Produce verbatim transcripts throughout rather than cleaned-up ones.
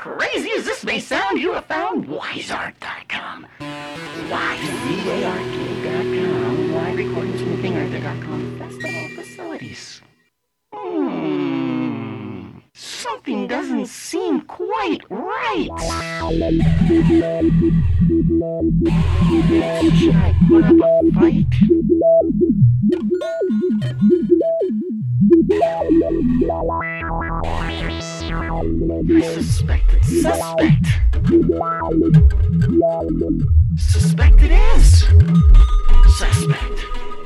crazy as this may sound, you have found Wiseart dot com. Y Z A R T dot com. Live recordings from the King Arthur dot com festival facilities. Hmm. Something doesn't seem quite right. Should I put up a fight? I suspected suspect. Suspect it is. Suspect.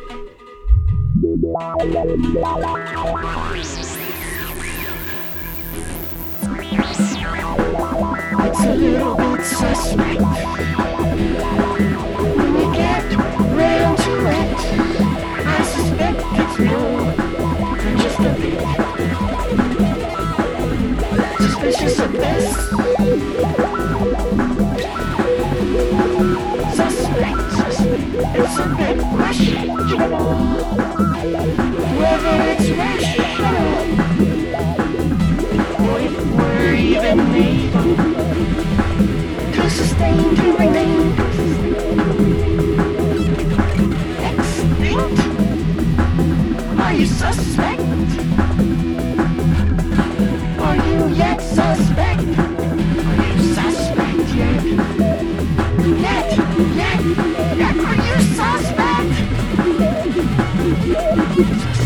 It's a little bit suspect. When you get right into it, I suspect it's more than just a bit suspicious of this. Suspect, suspect. It's a bit questionable. Whether it's rational or if we're even able to sustain, to remain extinct. Are you suspect? Are you yet suspect? Are you suspect yet? Yet, yet, yet, are you suspect?